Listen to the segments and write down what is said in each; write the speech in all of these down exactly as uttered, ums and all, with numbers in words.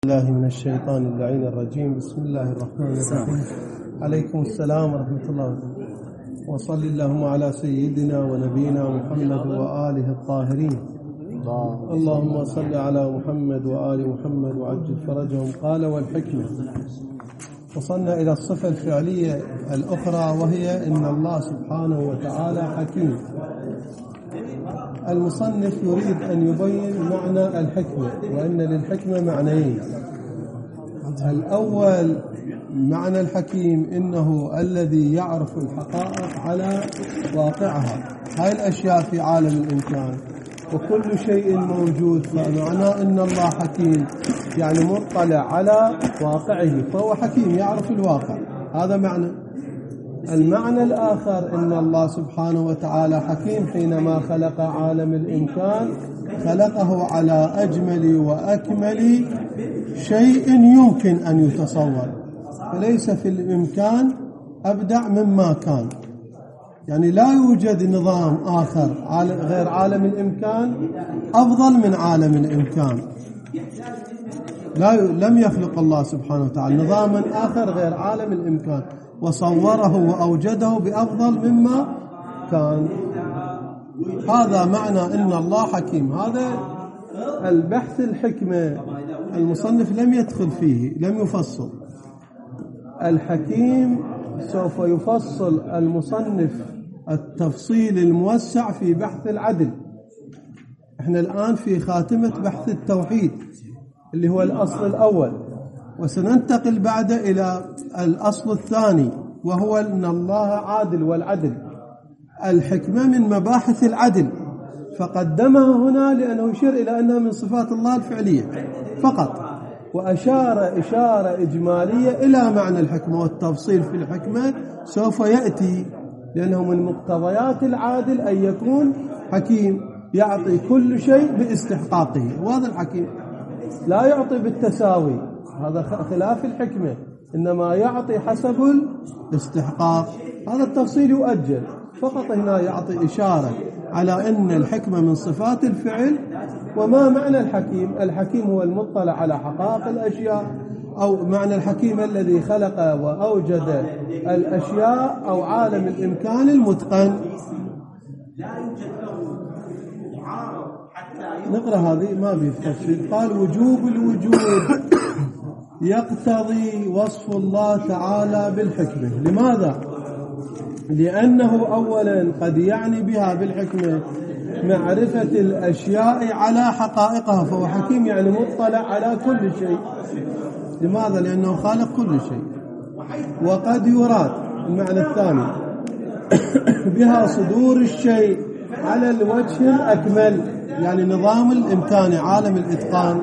الله من الشيطان اللعين الرجيم. بسم الله الرحمن الرحيم. عليكم السلام ورحمة الله وبركاته. وصل اللهم على سيدنا ونبينا محمد وآله الطاهرين. اللهم صل على محمد وآل محمد وعجل فرجهم. قال والحكمة. وصلنا إلى الصفة الفعلية الأخرى وهي إن الله سبحانه وتعالى حكيم. المصنف يريد أن يبين معنى الحكمة، وأن للحكمة معنيين. الأول معنى الحكيم إنه الذي يعرف الحقائق على واقعها. هاي الأشياء في عالم الإمكان وكل شيء موجود، فمعناه إن الله حكيم يعني مطلع على واقعه، فهو حكيم يعرف الواقع. هذا معنى. المعنى الآخر إن الله سبحانه وتعالى حكيم حينما خلق عالم الإمكان خلقه على أجمل وأكمل شيء يمكن أن يتصور، فليس في الإمكان أبدع مما كان. يعني لا يوجد نظام آخر غير عالم الإمكان أفضل من عالم الإمكان. لا لم يخلق الله سبحانه وتعالى نظاما آخر غير عالم الإمكان وصوره وأوجده بأفضل مما كان. هذا معنى إن الله حكيم. هذا البحث الحكمة المصنف لم يدخل فيه، لم يفصل. الحكيم سوف يفصل المصنف التفصيل الموسع في بحث العدل. احنا الآن في خاتمة بحث التوحيد اللي هو الأصل الأول، وسننتقل بعد إلى الأصل الثاني وهو أن الله عادل. والعدل الحكمة من مباحث العدل، فقدمها هنا لأنه يشير إلى أنها من صفات الله الفعلية فقط، وأشار إشارة إجمالية إلى معنى الحكمة، والتفصيل في الحكمة سوف يأتي، لأنه من مقتضيات العادل أن يكون حكيم يعطي كل شيء باستحقاقه. وهذا الحكيم لا يعطي بالتساوي، هذا خلاف الحكمة، إنما يعطي حسب الاستحقاق. هذا التفصيل يؤجل، فقط هنا يعطي إشارة على أن الحكمة من صفات الفعل. وما معنى الحكيم؟ الحكيم هو المطلع على حقائق الأشياء، أو معنى الحكيم الذي خلق وأوجد الأشياء، أو عالم الإمكان المتقن. نقرأ هذه ما بيتفصيل. قال وجوب الوجود يقتضي وصف الله تعالى بالحكمة. لماذا؟ لأنه أولا قد يعني بها بالحكمة معرفة الأشياء على حقائقها، فهو حكيم يعني مطلع على كل شيء. لماذا؟ لأنه خالق كل شيء. وقد يراد المعنى الثاني بها صدور الشيء على الوجه الأكمل، يعني نظام الإمكان عالم الإتقان.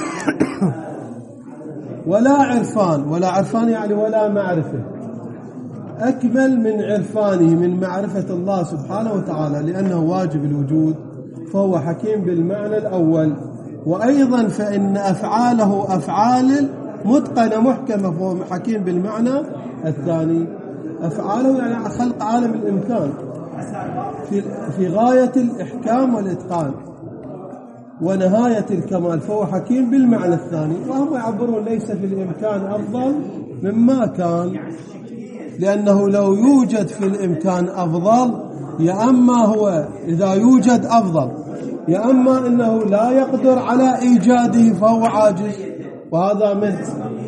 ولا عرفان، ولا عرفان يعني ولا معرفة أكمل من عرفانه، من معرفة الله سبحانه وتعالى، لأنه واجب الوجود، فهو حكيم بالمعنى الأول. وأيضا فإن أفعاله أفعال متقنة محكمة، فهو حكيم بالمعنى الثاني. أفعاله يعني خلق عالم الإمكان في في غاية الإحكام والإتقان ونهاية الكمال، فهو حكيم بالمعنى الثاني. وهم يعبرون ليس في الإمكان أفضل مما كان، لأنه لو يوجد في الإمكان أفضل، يا أما هو إذا يوجد أفضل، يا أما إنه لا يقدر على إيجاده فهو عاجز، وهذا منه،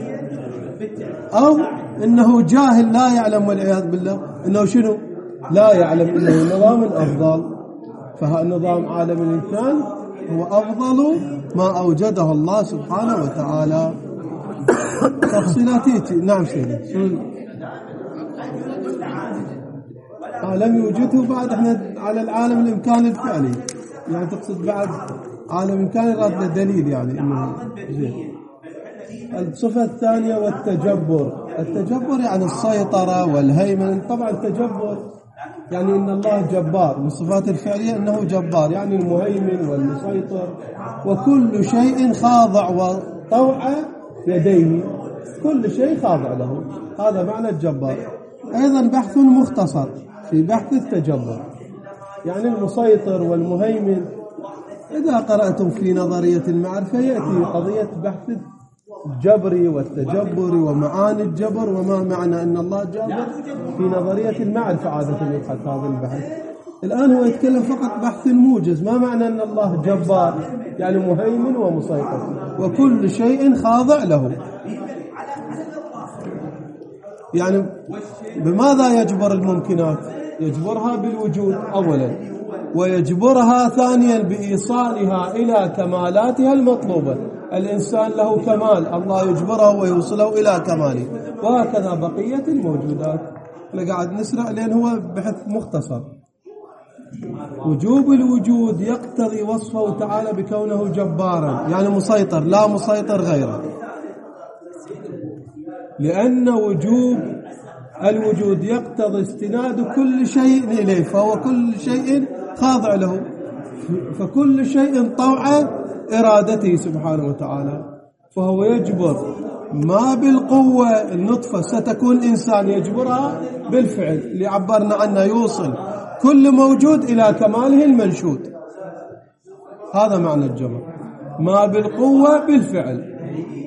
أو إنه جاهل لا يعلم والعياذ بالله إنه شنو لا يعلم إنه نظام أفضل. فنظام عالم الإمكان هو أفضل ما أوجده الله سبحانه وتعالى. تفصيلاتي. نعم سيدي. آه لم يوجده بعد. احنا على العالم الإمكان الفعلي، يعني تقصد بعد عالم الإمكان راد دليل يعني إنه زين. الصفة الثانية والتجبر. التجبر يعني السيطرة والهيمنة. طبعا التجبر يعني إن الله جبار، من الصفات الفعلية أنه جبار، يعني المهيمن والمسيطر، وكل شيء خاضع وطوع يديه، كل شيء خاضع له. هذا معنى الجبار. أيضا بحث مختصر في بحث التجبر، يعني المسيطر والمهيمن. إذا قرأتم في نظرية المعرفة يأتي قضية بحث الجبري والتجبري ومعاني الجبر وما معنى أن الله جابر في نظرية المعرفة عادة يبحث هذا البحث. الآن هو يتكلم فقط بحث الموجز. ما معنى أن الله جبار؟ يعني مهيمن ومسيطر وكل شيء خاضع له. يعني بماذا يجبر الممكنات؟ يجبرها بالوجود أولا، ويجبرها ثانيا بإيصالها إلى كمالاتها المطلوبة. الإنسان له كمال، الله يجبره ويوصله إلى كماله، وهكذا بقية الموجودات. لقاعد نسرع لأن هو بحث مختصر. وجوب الوجود يقتضي وصفه تعالى بكونه جبارا، يعني مسيطر لا مسيطر غيره، لأن وجوب الوجود يقتضي استناد كل شيء إليه، فهو كل شيء خاضع له، فكل شيء طوع إرادته سبحانه وتعالى. فهو يجبر ما بالقوة. النطفة ستكون إنسان يجبرها بالفعل اللي عبرنا عنه، يوصل كل موجود إلى كماله المنشود. هذا معنى الجبر، ما بالقوة بالفعل.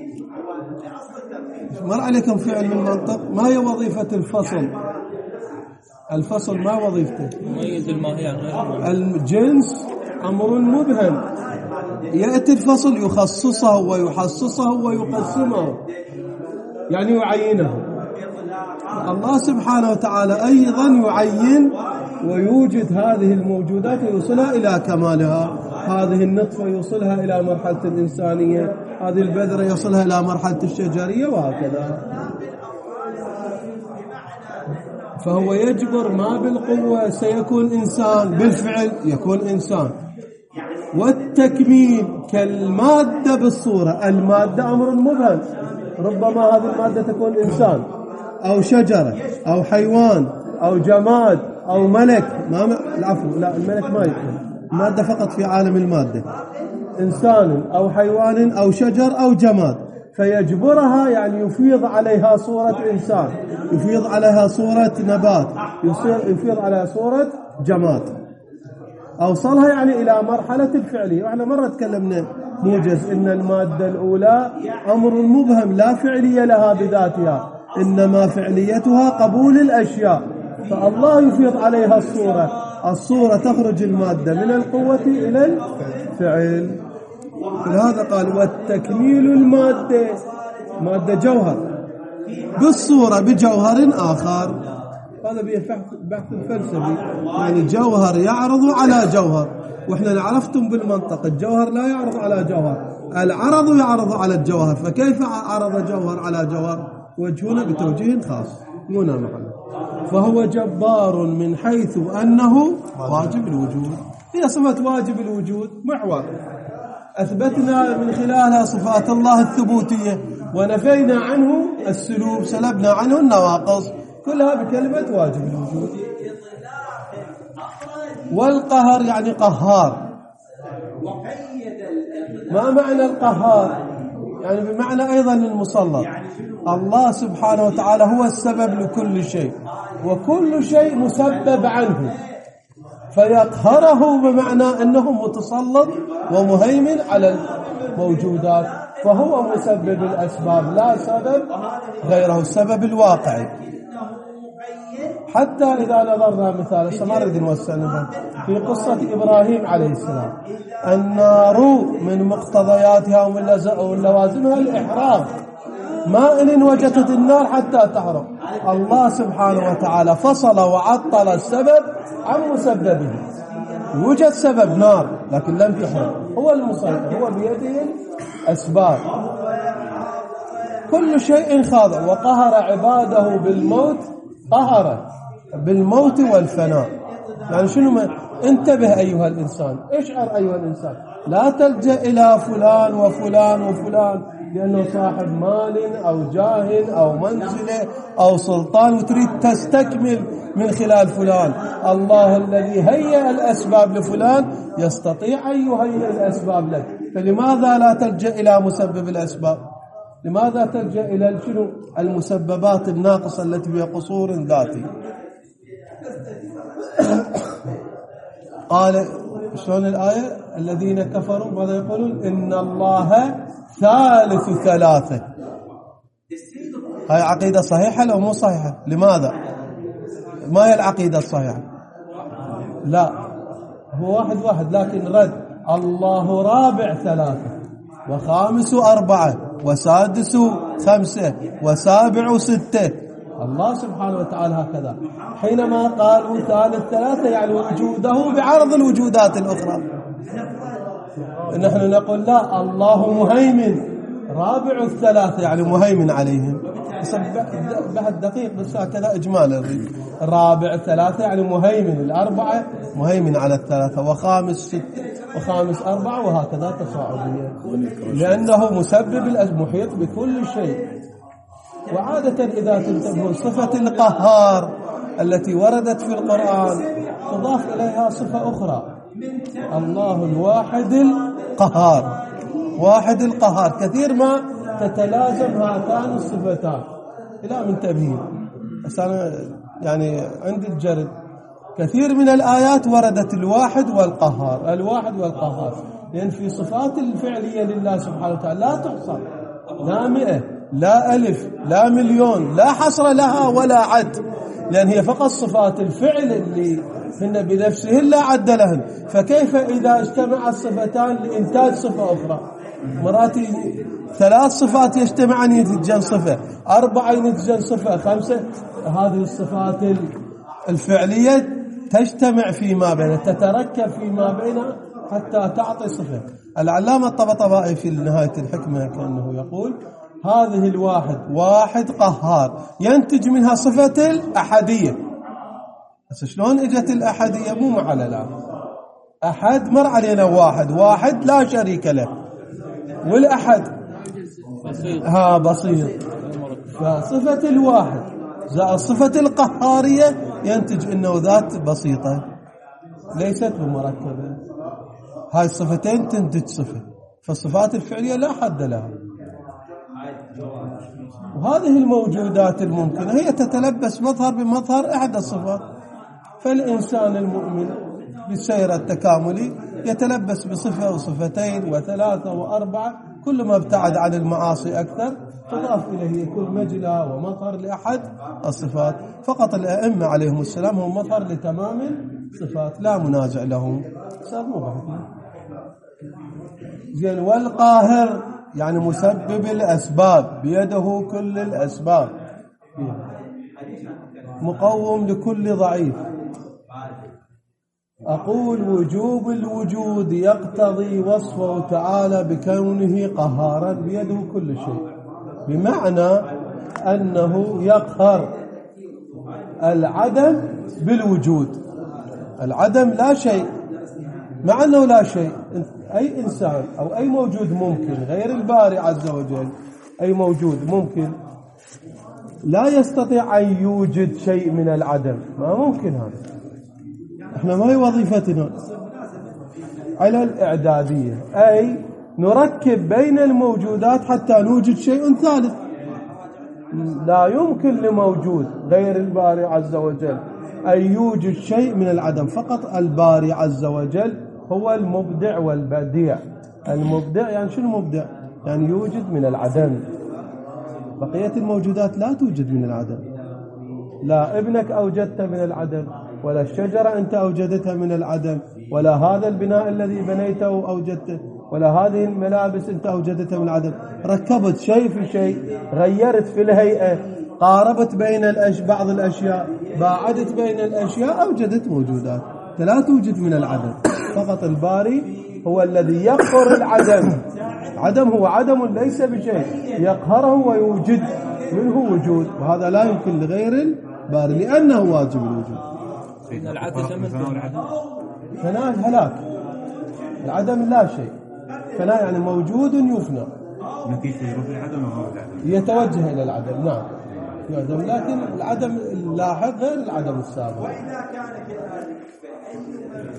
مر عليكم فعل من منطق. ما هي وظيفة الفصل؟ الفصل ما وظيفته؟ مميز الماهية غير الجنس أمر مبهم. يأتي الفصل يخصصه ويحصصه ويقسمه، يعني يعينه. الله سبحانه وتعالى أيضا يعين ويوجد هذه الموجودات ويوصلها إلى كمالها. هذه النطفة يوصلها إلى مرحلة الإنسانية، هذه البذرة يوصلها إلى مرحلة الشجرية، وهكذا. فهو يجبر ما بالقوة. سيكون إنسان بالفعل، يكون إنسان. والتكميل كالمادة بالصورة. المادة أمر مبهم، ربما هذه المادة تكون إنسان أو شجرة أو حيوان أو جماد أو ملك. ما م... العفو لا، الملك ما يكون مادة فقط في عالم المادة. إنسان أو حيوان أو شجر أو جماد، فيجبرها يعني يفيض عليها صورة إنسان، يفيض عليها صورة نبات، يفيض عليها صورة جماد. أوصلها يعني إلى مرحلة الفعلية. وإحنا مرة تكلمنا موجز إن المادة الأولى أمر مبهم لا فعلية لها بذاتها، إنما فعليتها قبول الأشياء. فالله يفيض عليها الصورة، الصورة تخرج المادة من القوة إلى الفعل. لهذا قال والتكميل المادة، مادة جوهر، بالصورة بجوهر آخر. هذا بحث الفلسفي، يعني جوهر يعرض على جوهر. وإحنا عرفتم بالمنطق الجوهر لا يعرض على جوهر، العرض يعرض على الجوهر. فكيف عرض جوهر على جوهر؟ وجهنا بتوجيه خاص هنا معنا. فهو جبار من حيث أنه واجب الوجود. هي صفة واجب الوجود محور أثبتنا من خلالها صفات الله الثبوتية، ونفينا عنه السلوب، سلبنا عنه النواقص، كلها بكلمة واجب الوجود. والقهر يعني قهار. ما معنى القهار؟ يعني بمعنى أيضا المسلط. الله سبحانه وتعالى هو السبب لكل شيء، وكل شيء مسبب عنه، فيقهره بمعنى أنه متسلط ومهيمن على الموجودات. فهو مسبب الأسباب لا سبب غيره، السبب الواقعي. حتى إذا نظرنا مثال سمرد والسنبا في قصة إبراهيم عليه السلام، النار من مقتضياتها ومن لوازمها الإحراق. ما إن وجدت النار حتى تحرق. الله سبحانه وتعالى فصل وعطل السبب عن مسببه. وجد سبب نار لكن لم يحرق، هو المسيطر، هو بيده الأسباب. كل شيء خاضع. وقهر عباده بالموت، قهر بالموت والفناء. يعني شنو ما انتبه أيها الإنسان، اشعر أيها الإنسان، لا تلجأ إلى فلان وفلان وفلان لأنه صاحب مال أو جاه أو منزلة أو سلطان وتريد تستكمل من خلال فلان. الله الذي هيأ الأسباب لفلان يستطيع أن يهيئ الأسباب لك. فلماذا لا تلجأ إلى مسبب الأسباب؟ لماذا تلجأ إلى شنو المسببات الناقصة التي هي قصور ذاتي؟ قال شلون الآية؟ الذين كفروا ماذا يقولون؟ إن الله ثالث ثلاثة. هاي عقيدة صحيحة لو مو صحيحة؟ لماذا؟ ما هي العقيدة الصحيحة؟ لا، هو واحد واحد، لكن رد الله رابع ثلاثة وخامس أربعة وسادس خمسة وسابع ستة. الله سبحانه وتعالى هكذا. حينما قالوا ثالث ثلاثة يعني وجوده بعرض الوجودات الأخرى. نحن نقول لا، الله مهيمن رابع الثلاثة يعني مهيمن عليهم. بعد دقيق بس هكذا إجمالا. رابع ثلاثة يعني مهيمن الأربعة، مهيمن على الثلاثة، وخامس ستة وخامس أربعة، وهكذا تصاعدية، لأنه مسبب المحيط بكل شيء. وعادة إذا تنتبهوا صفة القهار التي وردت في القرآن تضاف إليها صفة أخرى، الله الواحد القهار. واحد القهار كثير ما تتلازم هاتان الصفتان إلى من تبهير. بس أنا يعني عندي الجرد كثير من الآيات وردت الواحد والقهار، الواحد والقهار، لأن في صفات الفعلية لله سبحانه وتعالى لا تحصى، لا مئة لا ألف لا مليون، لا حصر لها ولا عد، لأن هي فقط صفات الفعل اللي هن بنفسه لا عد لهن. فكيف إذا اجتمع الصفتان لإنتاج صفة أخرى؟ مراتي ثلاث صفات يجتمعان ينتجن صفة، أربعة ينتجن صفة، خمسة. هذه الصفات الفعلية تجتمع فيما بينها، تتركب فيما بينها حتى تعطي صفة. العلامة الطبطبائي في نهاية الحكمة كأنه يقول هذه الواحد واحد قهار ينتج منها صفة الأحدية. بس شلون اجت الأحدية؟ مو معللة، أحد مر علينا واحد، واحد لا شريك له، والأحد ها بسيط. فصفة الواحد زائد صفة القهارية ينتج انه ذات بسيطة ليست بمركبة. هاي الصفتين تنتج صفة، فالصفات الفعلية لا حد لها. وهذه الموجودات الممكنة هي تتلبس مظهر بمظهر إحدى الصفات. فالإنسان المؤمن بالسير التكاملي يتلبس بصفة وصفتين وثلاثة وأربعة، كل ما ابتعد عن المعاصي أكثر تضاف إليه يكون مجلى ومظهر لأحد الصفات. فقط الأئمة عليهم السلام هم مظهر لتمام الصفات، لا منازع لهم. صار مو بحثنا زين. والقاهر يعني مسبب الأسباب، بيده كل الأسباب، مقوم لكل ضعيف. أقول وجوب الوجود يقتضي وصفه تعالى بكونه قهارا بيده كل شيء، بمعنى أنه يقهر العدم بالوجود. العدم لا شيء، مع أنه لا شيء. أي إنسان أو أي موجود ممكن غير الباري عز وجل، أي موجود ممكن لا يستطيع أن يوجد شيء من العدم، ما ممكن. هذا احنا ما هي وظيفتنا على الإعدادية، أي نركب بين الموجودات حتى نوجد شيء ثالث. لا يمكن لموجود غير الباري عز وجل أن يوجد شيء من العدم، فقط الباري عز وجل هو المبدع والبديع. المبدع يعني شنو مبدع؟ يعني يوجد من العدم. بقية الموجودات لا توجد من العدم. لا ابنك أوجدت من العدم، ولا الشجرة أنت أوجدتها من العدم، ولا هذا البناء الذي بنيته أوجدته، ولا هذه الملابس أنت أوجدتها من العدم. ركبت شيء في شيء، غيرت في الهيئة، قاربت بين الأش... بعض الأشياء، باعدت بين الأشياء، أوجدت موجودات. لا توجد من العدم. فقط الباري هو الذي يقهر العدم. عدم هو عدم ليس بشيء، يقهره ويوجد منه وجود، وهذا لا يمكن لغير الباري لأنه واجب الوجود. العدم فناء هلاك، العدم لا شيء. فناء يعني موجود يفنى، نتيجة يروح للعدم أو العدم يتوجه إلى العدم. نعم يعدم، لكن العدم اللاحق غير العدم السابق.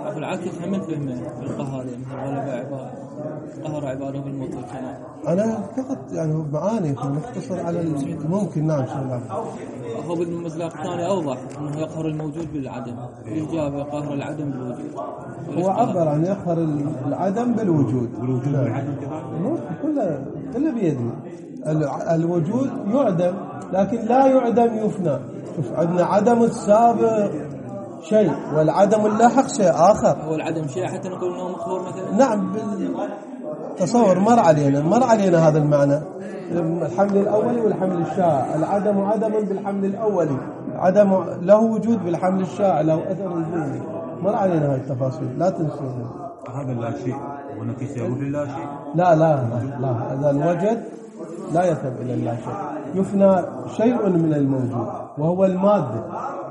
في العكس هم فهمه في القهر يعني مثل غلب عباد قهر عباده بالموت والكلام. أنا فقط يعني معاني نختصر على الممكن. نعم شاء الله. هو بالمصداق الثاني أوضح أنه يقهر الموجود بالعدم. الإجابة قهر العدم بالوجود. هو عبر عن يقهر العدم بالوجود. والوجود والعدم كله كله بيده. الوجود يعدم لكن لا يعدم يفنى. شوف عندنا عدم السابق شيء والعدم اللاحق شيء آخر. هو العدم شيء حتى نقول أنه مخبور مثلا. نعم تصور مر علينا مر علينا هذا المعنى. الحمل الأولي والحمل الشائع. العدم عدم بالحمل الأولي. عدم له وجود بالحمل الشائع له أثر وجودي. مر علينا هاي التفاصيل لا تنسوها. هذا لا شيء ونفيس يقول لا شيء. لا لا لا إذا الوجد لا يذهب إلى لا شيء. يفنى شيء من الموجود وهو المادة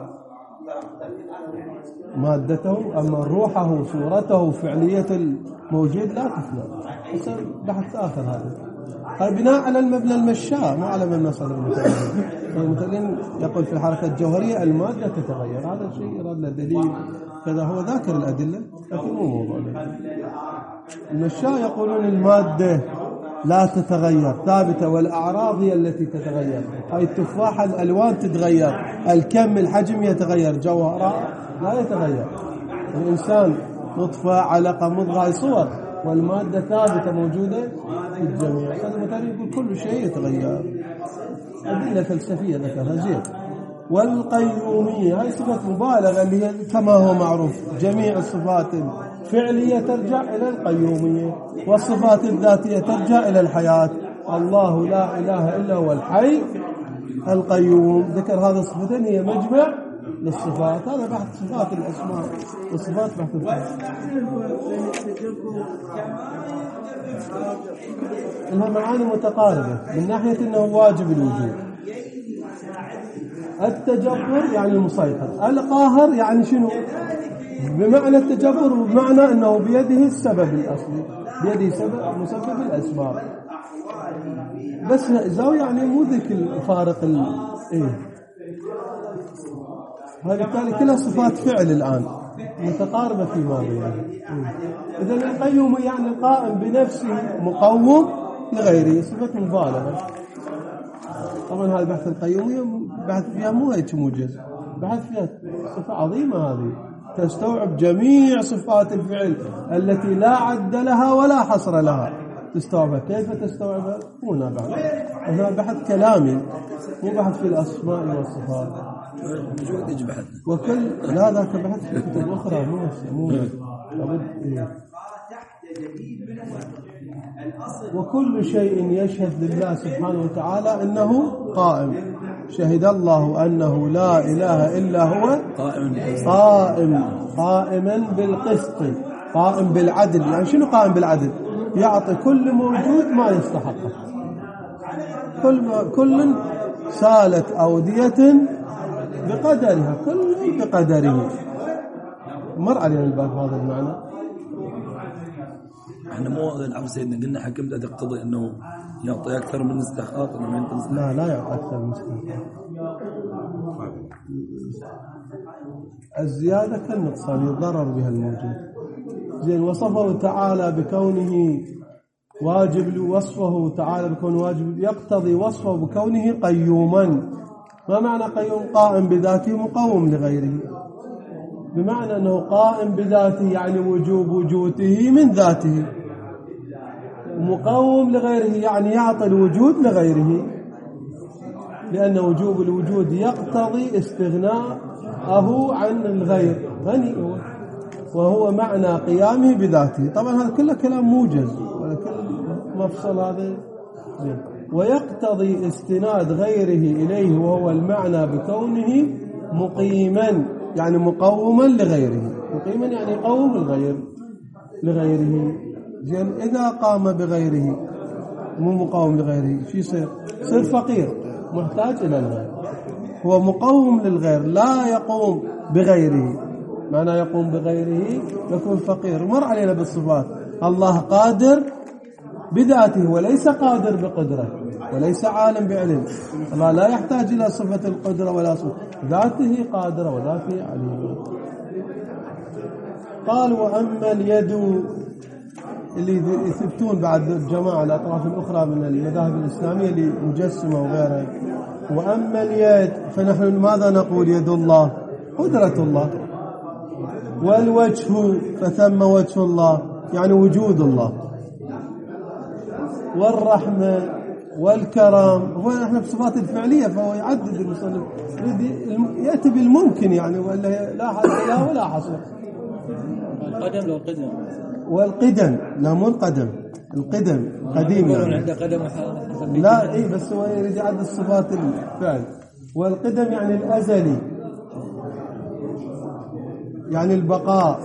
مادته. أما روحه صورته فعلية الموجود لا تفنى. بحث آخر هذا. هذا بناء على المبنى المشاء مو على مبنى صدر المتكلم. المتكلم يقول في الحركة الجوهرية المادة تتغير. هذا الشيء يراد له دليل كذا. هو ذاكر الأدلة لكن مو موضوعنا. المشاء يقولون المادة لا تتغير ثابتة والأعراض هي التي تتغير. هاي التفاحة الألوان تتغير الكم الحجم يتغير جوهرها لا يتغير. الإنسان نطفة علقة مضغة صور والمادة ثابتة موجودة في الجميع. هذا مثلا يقول كل شيء يتغير. أدلة فلسفية ذكرها زين. والقيومية هاي صفة مبالغة اللي هي كما هو معروف جميع الصفات الفعلية ترجع إلى القيومية والصفات الذاتية ترجع إلى الحياة. الله لا إله إلا هو الحي القيوم. ذكر هذه الصفتين هي مجمع للصفات. هذا بحث صفات الأسماء والصفات بحث الصفات. إنها معاني متقاربة من ناحية أنه واجب الوجود. التجبر يعني المسيطر. القاهر يعني شنو؟ بمعنى التجبر وبمعنى أنه بيده السبب الأصلي بيده سبب مسبب الأسباب. بس زاوية يعني مو ذيك الفارق ال إيه. هذه كلها صفات فعل الآن متقاربة في ماضي يعني. إذا القيوم يعني القائم بنفسه مقوم لغيره. صفة مبالغة. طبعا هذا بحث القيومية بحث فيها مو هيك موجز. بحث فيها صفة عظيمة هذه تستوعب جميع صفات الفعل التي لا عد لها ولا حصر لها. تستوعبها. كيف تستوعبها؟ هنا بحث. هنا بحث كلامي مو بحث في الأسماء والصفات. وكل لا ذاك بحث في كتب أخرى مو مو لابد. وكل شيء يشهد لله سبحانه وتعالى أنه قائم. شهد الله أنه لا إله إلا هو قائم قائما بالقسط قائم بالعدل. يعني شنو قائم بالعدل؟ يعطي كل موجود ما يستحقه. كل كل سالت أودية بقدرها كل بقدره. مر علينا الباب هذا المعنى. احنا مو نعرف سيدنا قلنا حكمت تقتضي انه يعطي اكثر من الاستحقاق ولا ما يعطي. لا لا يعطي اكثر من الاستحقاق. الزياده كالنقصان يضرر بها الموجود. زين وصفه تعالى بكونه واجب وصفه تعالى بكونه واجب يقتضي وصفه بكونه قيوما. ما معنى قيوم؟ قائم بذاته مقوم لغيره. بمعنى أنه قائم بذاته يعني وجوب وجوده من ذاته. مقوم لغيره يعني يعطي الوجود لغيره. لأن وجوب الوجود يقتضي استغناءه عن الغير. غني هو وهو معنى قيامه بذاته. طبعا هذا كله كلام موجز ولا كل مفصل هذا. ويقتضي استناد غيره إليه وهو المعنى بكونه مقيما يعني مقوما لغيره. مقيما يعني يقوم الغير لغيره. زين إذا قام بغيره مو مقوم لغيره شو يصير؟ يصير فقير محتاج إلى الغير. هو مقوم للغير لا يقوم بغيره. معنى يقوم بغيره يكون فقير. مر علينا بالصفات. الله قادر بذاته وليس قادر بقدرة وليس عالم بعلم. الله لا يحتاج إلى صفة القدرة ولا صفة ذاته قادرة وذاته عليم. قال وأما اليد اللي يثبتون بعد الجماعة الأطراف الأخرى من المذاهب الإسلامية اللي مجسمة وغيرها، وأما اليد فنحن ماذا نقول؟ يد الله قدرة الله. والوجه فثم وجه الله يعني وجود الله. والرحمة والكرم هو احنا بصفات الفعلية، فهو يعدد المصنف يأتي بالممكن يعني، ولا لا حد لا ولا حصر. القدم لو قدم والقدم لا مو القدم، القدم قديم يعني. عنده قدم لا اي بس هو يريد يعد الصفات الفعل. والقدم يعني الأزلي يعني البقاء.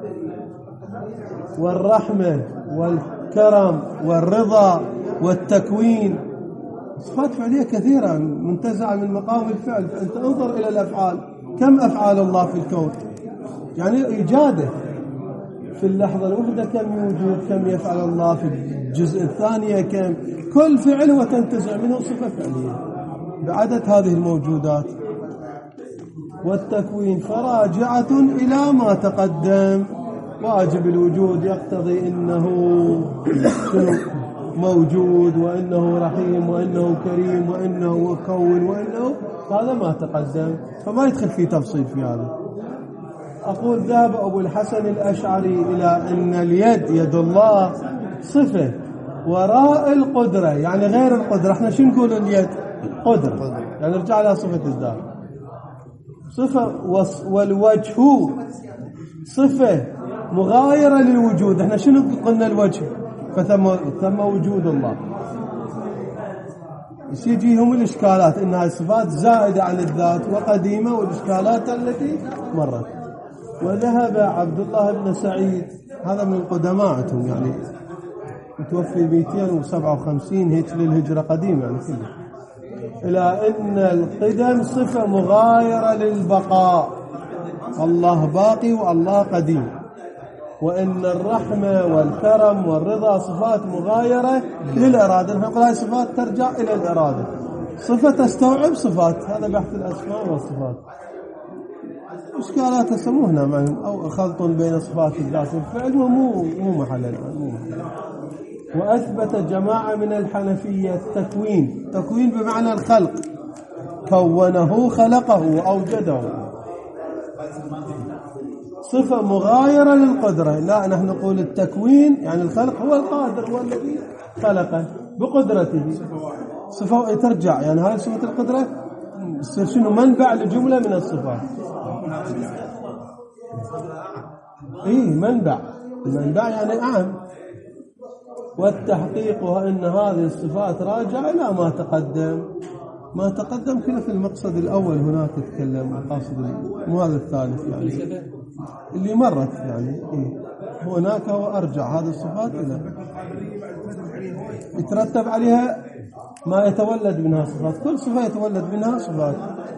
والرحمة والكرم والرضا والتكوين صفات فعلية كثيرة منتزعة من مقام الفعل. فأنت انظر إلى الأفعال، كم أفعال الله في الكون، يعني إيجاده في اللحظة الواحدة كم يوجد، كم يفعل الله في الجزء الثانية كم، كل فعل وتنتزع منه صفة فعلية بعدد هذه الموجودات. والتكوين فراجعة إلى ما تقدم. واجب الوجود يقتضي إنه موجود، وإنه رحيم، وإنه كريم، وإنه مكون، وإنه هذا ما تقدم، فما يدخل في تفصيل في هذا. أقول ذهب أبو الحسن الأشعري إلى أن اليد يد الله صفة وراء القدرة، يعني غير القدرة. احنا شو نقول اليد؟ قدرة، يعني نرجع لها صفة الذات صفة. والوجه صفة مغايرة للوجود. احنا شنو قلنا الوجه؟ فثم ثم وجود الله. يجيهم الإشكالات إنها صفات زائدة عن الذات وقديمة، والإشكالات التي مرت. وذهب عبد الله بن سعيد، هذا من قدماءتهم يعني متوفي مئتين وسبعة وخمسين هيك للهجرة قديمة يعني كله، إلى أن القدم صفة مغايرة للبقاء، الله باقي والله قديم. وإن الرحمة والكرم والرضا صفات مغايرة للإرادة. نحن نقول هاي صفات ترجع إلى الإرادة، صفة تستوعب صفات. هذا بحث الأسماء والصفات. إشكالات يسموهنا معهم أو خلط بين صفات الذات والفعل، ومو مو محل الآن مو محل. وأثبت جماعة من الحنفية التكوين، تكوين بمعنى الخلق، كونه خلقه وأوجده، صفة مغايرة للقدرة. لا نحن نقول التكوين يعني الخلق، هو القادر، هو الذي خلقه بقدرته، صفة ترجع يعني هاي صفة القدرة تصير شنو؟ منبع لجملة من الصفات. إيه منبع، المنبع يعني أعم. والتحقيق أن هذه الصفات راجعة إلى ما تقدم. ما تقدم كله في المقصد الأول هناك تتكلم مقاصد، مو هذا الثالث يعني اللي مرت يعني. إيه هناك هو أرجع هذه الصفات إلى يترتب عليها ما يتولد منها صفات، كل صفة يتولد منها صفات.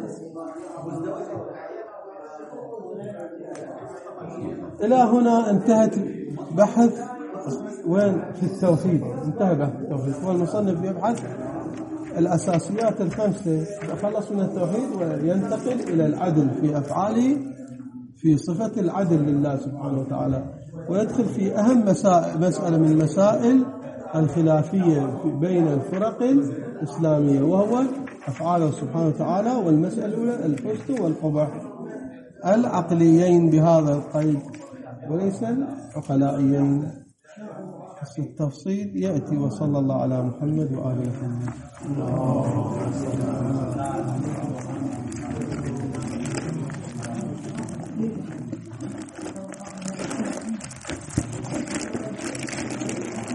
إلى هنا انتهت بحث وين في التوحيد، انتهى بحث التوحيد. والمصنف يبحث الأساسيات الخمسة، خلص من التوحيد وينتقل إلى العدل في أفعاله، في صفة العدل لله سبحانه وتعالى، ويدخل في أهم مسائل، مسألة من المسائل الخلافية بين الفرق الإسلامية، وهو أفعاله سبحانه وتعالى. والمسألة الأولى الحسن والقبح العقليين بهذا القيد وليس العقلائيين. التفصيل يأتي. وصلى الله على محمد وآله محمد.